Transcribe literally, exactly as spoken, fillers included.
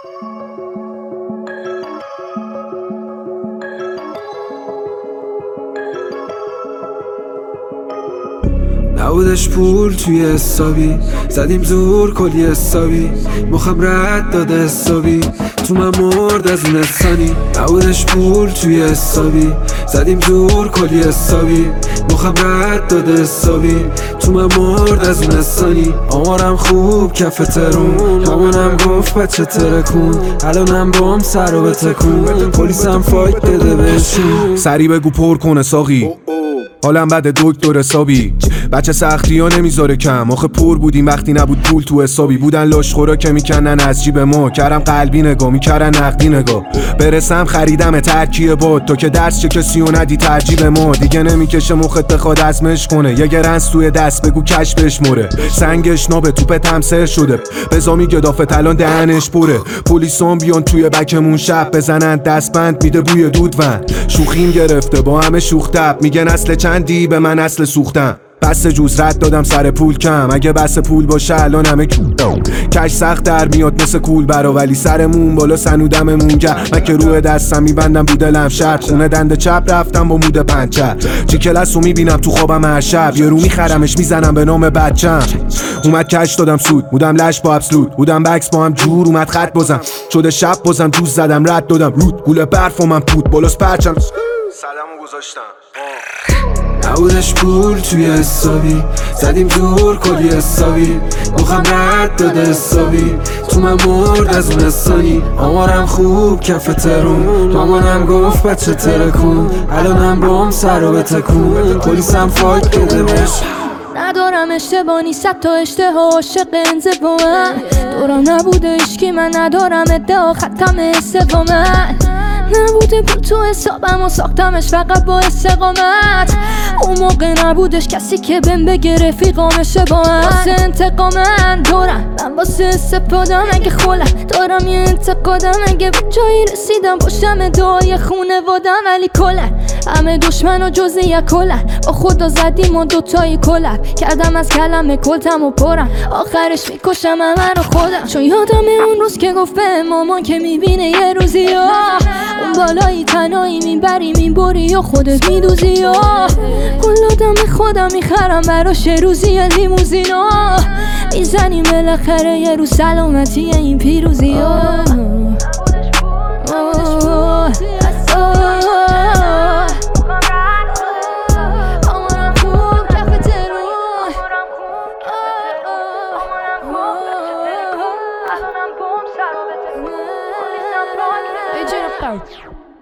نبودش پول توی حسابی، زدیم زور کلی حسابی، مخم رد داده حسابی، تو من مرد از اون انسانی. نبودش پول توی حسابی، زدیم زور کلی حسابی، مخم رد داده حسابی، تو من مرد از اون انسانی. آمارم خوب کف ترون، مامانم گفت بچه ترکون، الانم بام سر و بتکون، پلیسم فایت بده بهشون. سری بگو پر کنه ساقی، حالم بده دکتر حسابی. بچه سختی ها نمیذاره کم، آخه پر بودیم وقتی نبود پول تو حسابی. بودن لاشخورا که میکنن از جیب ما، کردم قلبی نگاه میکردن نقدی نگاه. برسم خریدم ترکیه باد، تو که درس چه کسی و ندی ترجیب ما. دیگه نمیکشه مخت بخواد ازمش کنه، یه گرنس توی دست بگو کش بشمره. سنگش نابه توپ تمسه شده، بزا میگه دافت الان دهنش پره. پلیسان بیان توی بکمون شب بزنن دستبند میده بوی دودون. شوخیم گرفته با همه شوخ تب، میگه نسل چندی به من اصل سوختم. بس جوز رد دادم سر پول کم، اگه بس پول باشه الان همه کودم. کش سخت در میاد مثل کول برا، ولی سرمون بالا سنودممون گرد. من که روی دستم میبندم بود دلم شرط، خونه دنده چپ رفتم با مود پنچر. چی کلاس رو میبینم تو خوابم هر شب، یه رو میخرمش میزنم به نام بچم. اومد کش دادم سود، بودم لش با ابسلود، بودم بکس با هم جور اومد خط بازم. شده شب بازم دوز زدم رد دادم رود، گوله برف و من پود بالاس پرچم سلامو گذاشتم. نبودش پول توی حسابی، زدیم زور کلی حسابی، مخم رد داده حسابی، تو من مرد از اون انسانی. آمارم خوب کف ترون، مامانم گفت بچه ترکون، الانم بام سر و بتکون، پلیسم فایت بده بهشون. ندارم اشتبانی صد تا اشتها عاشق انزوا، دورم نبوده عشقی من ندارم ادعا ختم استقامت. نبوده پول تو حسابم و ساختمش فقط با استقامت. اون موقع نبودش کسی که بهم بگه رفیقامشه با من. واسه انتقامم دورم من واسه استفادم، اگه خولم دارم یه انتقادم، اگه به جایی رسیدم پشتم دعای خونوادم. ولی کلن همه دشمن و جز یک کلن، با خدا زدیم و دوتایی کلب کردم از کلمه کلتم و پرم، آخرش میکشم همه رو خودم. چون یادم اون روز که گفت به مامان که میبینه یه روزی یا اون بالایی تنهایی میبری میبری یا خودت میدوزی یا کل آدم خودم میخرم براش روزی لیموزینا میزنیم بالاخره یه روز سلامتی این پیروزی یا. Ej,